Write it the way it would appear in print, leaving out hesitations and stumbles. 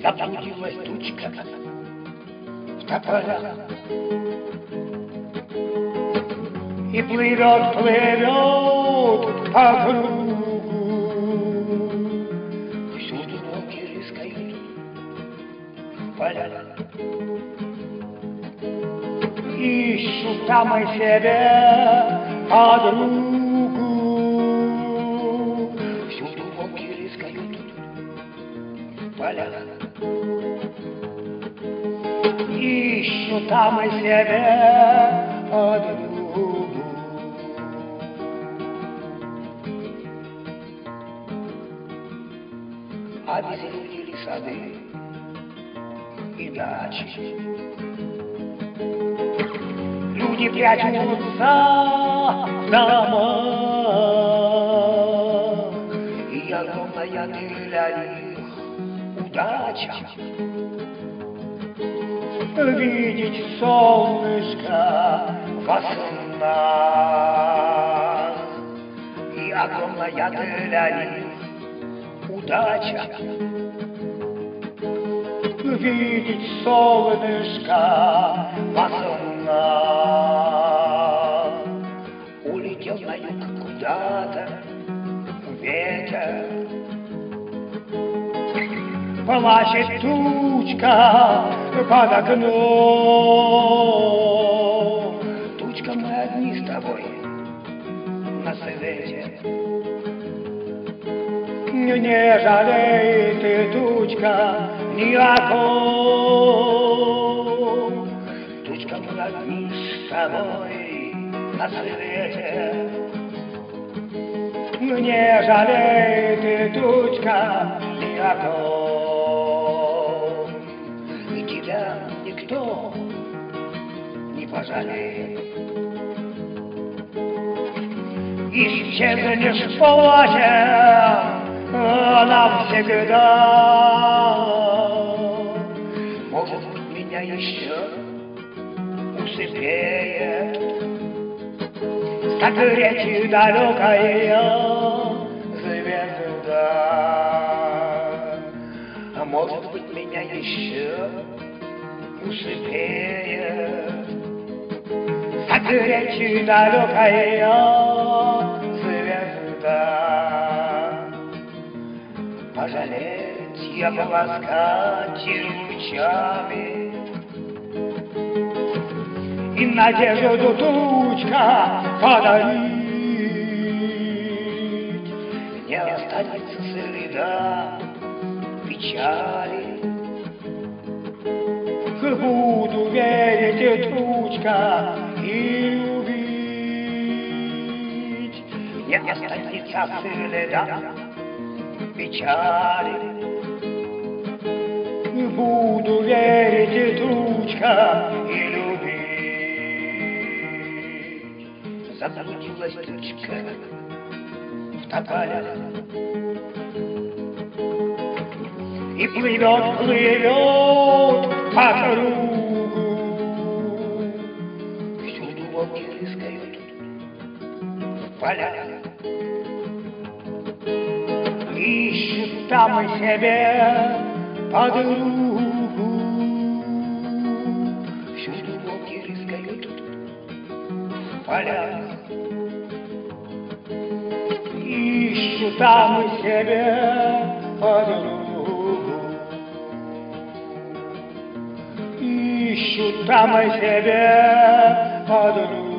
Заблудилась тучка в тополях и плывет, плывет по кругу. Всюду волки рыскают в полях, ищут там и себе подругу. Всюду волки рыскают в полях, ищут там и себе подругу. Обезлюдили сады и дачи, люди прячутся в дома, и огромная для них удача видеть солнышко во снах, и огромная для них удача видеть солнышко во снах. Улетел на юг куда-то ветер, плачет тучка под окном. Тучка, мы одни с тобой на свете. Не жалей ты, тучка, ни о ком. Тучка, мы одни с тобой на свете. Не жалей ты, тучка, ни о ком. И тебя никто не пожалеет. Исчезнешь в полосе навсегда. Может быть, меня еще усыпеет согреть далекая звезда. А может быть, меня еще усыпеет согреть далекая звезда. Пожалеть я полоскать лучами, и надежду тучка подарить. Не останется следа печали. Буду верить, тучка, и любить. Не останется следа печали. Буду верить, тучка, и любить. Заблудилась тучка в тополях и плывет, плывет по кругу. Всюду волки рыскают в полях, ищут там и себе подругу. Всюду волки рыскают в полях, ищут там и себе подругу. Ищут там и себе подругу.